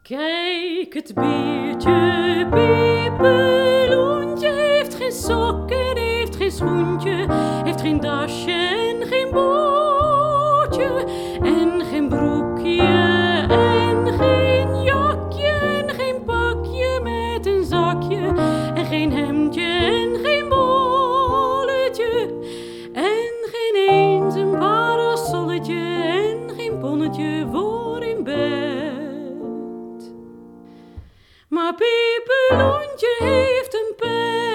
Kijk, het beertje Pepeloentje heeft geen sokken, heeft geen schoentje, heeft geen dasje en geen bootje en geen broekje en geen jakje en geen pakje met een zakje en geen hemdje en geen bolletje en geen eens een parasolletje en geen bonnetje voor in bed. Maar Pepeloentje heeft een pet.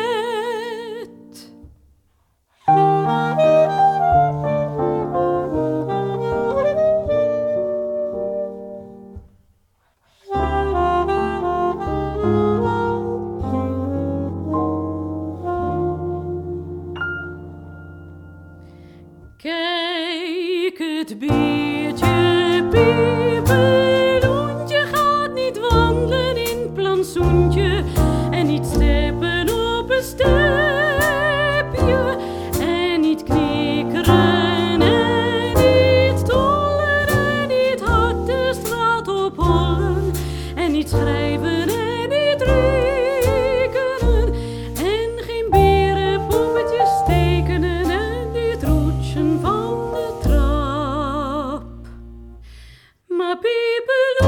Kijk, het beertje Pepeloentje gaat niet wandelen in plantsoentje en niet steppen op een stepje en niet knikkeren en niet tollen en niet hard de straat op hollen en niet schrijven en niet rekenen en geen berenpoppetjes tekenen en niet roetsen van de trap. Maar Pepeloentje